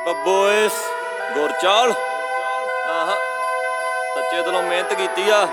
Boys Gurchal सच्चे दिलों मेहनत की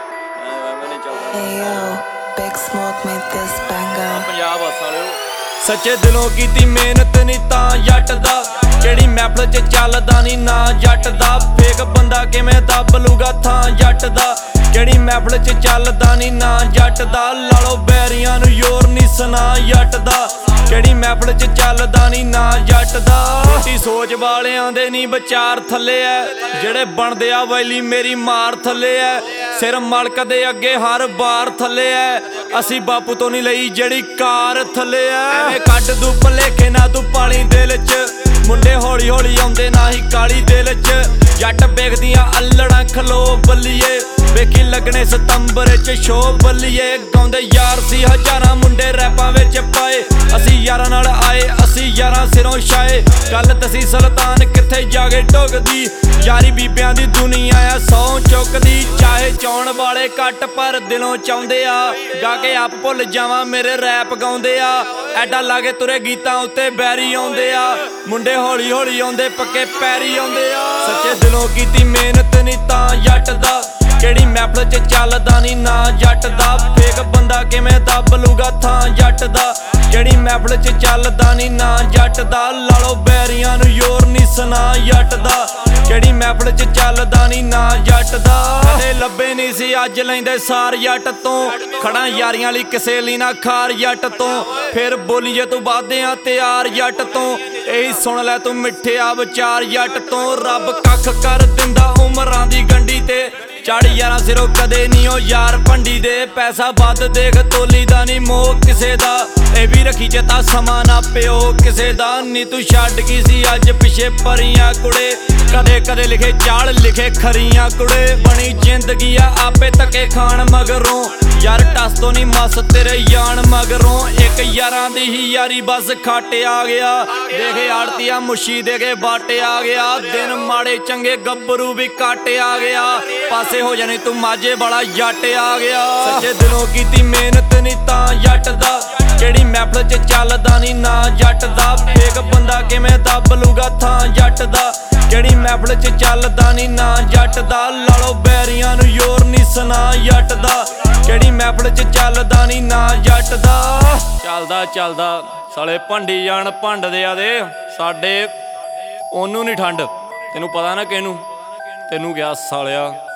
पंजाब सालिओ सच्चे दिलों की मेहनत नहीं तां जट दा जेड़ी महफल च चलदा नहीं ना जट दा फेक बंदा किवें दब लूगा थां जट दा जेड़ी महफल च चलदा नहीं ना जट दा लालो बैरियां नूं योर नहीं सुना जट दा जेड़ी महफल च चलदा नहीं ना जट दा छोटी सोच वालियां दे नहीं विचार थल्ले है जेड़े बनदे आ वैली मेरी मार थल्ले है सिर मलक दे अगे हर बार थल्ले है असी बापू तो नहीं लई जेड़ी कार थल्ले है कट दू भलेखे ना तू पाली दिल च मुंडे हौली हौली आउंदे ना ही काली दिल च जट बेखदियां अल्लड़ां खलो बल्लिए वेखी लगने सितंबर च शो बल्लिए गाउंदे यार सी हजारां मुंडे रैपां विच पाए असी यारां नाल आए असी यारां सिरों छाए गल दसी सुल्तान कित्थे जाके ढुकदी यारी बीबियां दी दुनिया आ सौ चुकदी चाहे चाउण वाले घट पर दिलों चाहुंदे आ गा के आप भुल जावां मेरे रैप गाउंदे आ ऐडा लागे तुरे गीतां उत्ते बैरी आउंदे आ मुंडे हौली हौली आउंदे पक्के पैरी आउंदे आ सच्चे दिलों कीती मेहनत नहीं तां जट दा जेड़ी महफल च चलदा नहीं ना जट दा फेक बंदा किवें दब लूगा थां जट दा जेड़ी महफल च चलदा नहीं ना जट दा लालो बैरियां नूं योर नहीं सुना जट दा जेड़ी महफल च चलदा नहीं ना जट दा कदे लब्बे नहीं सी अज लैंदे सार जट तों खड़ा यारियां लई किसे लई ना खार जट तों फिर बोली जे तू वादियां तैयार जट तों यही सुन लै तू मिठिया विचार जट तों रब कख कर दिंदा उमरां दी गंढी ते चढ़ यारां सिरों कदे नहीं ओ यार भंडी दे पैसा वध देख तोली दा नहीं मोह किसे दा ए भी रखी चेता समा ना प्यो किसे दा नी तू छड्ड गई सी अज पिछे परियां कुड़े कदे कदे लिखे चाल लिखे खरियां कुड़े बनी जिंदगी आ आपे धक्के खान मगरों यार टस तो नहीं मस तेरे यान मगरों एक यारां दी ही यारी बस खाटे आ गया देखे आड़तिया मुशी देखे बाटे आ गया दिन माड़े चंगे गब्बरू भी काटे आ गया पासे हो जाने तू माजे बड़ा जट आ गया सच्चे दिलों कीती मेहनत नहीं तां जट दा जेड़ी महफल च चलदा नहीं ना जट दा फेक बंदा किवें दब लूगा थां जट दा जेड़ी महफल च चलदा नहीं ना जट दा लालो बैरियां नूं योर नहीं सुना जट दा जेड़ी महफल च चलदा नहीं ना जट दा चलदा चलदा साले भंडी जान भंडदे आ दे साडे ओनू नहीं ठंड तेनू पता ना किहनू तेनू क्या सालिया।